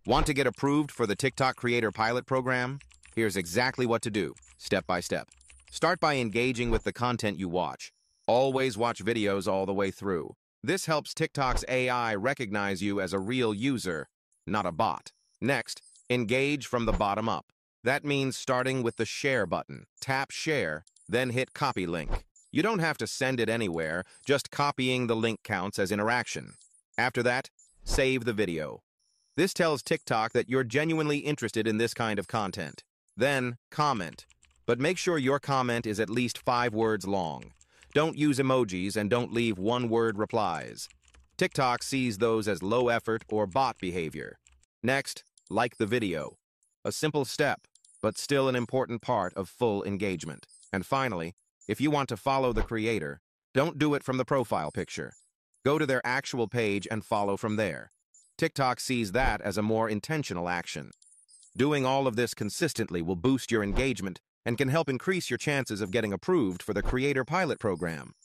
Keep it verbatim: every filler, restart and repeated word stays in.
Want to get approved for the TikTok Creator Pilot Program? Here's exactly what to do, step by step. Start by engaging with the content you watch. Always watch videos all the way through. This helps TikTok's A I recognize you as a real user, not a bot. Next, engage from the bottom up. That means starting with the share button. Tap share, then hit copy link. You don't have to send it anywhere, just copying the link counts as interaction. After that, save the video. This tells TikTok that you're genuinely interested in this kind of content. Then, comment. But make sure your comment is at least five words long. Don't use emojis and don't leave one-word replies. TikTok sees those as low effort or bot behavior. Next, like the video. A simple step, but still an important part of full engagement. And finally, if you want to follow the creator, don't do it from the profile picture. Go to their actual page and follow from there. TikTok sees that as a more intentional action. Doing all of this consistently will boost your engagement and can help increase your chances of getting approved for the Creator Pilot Program.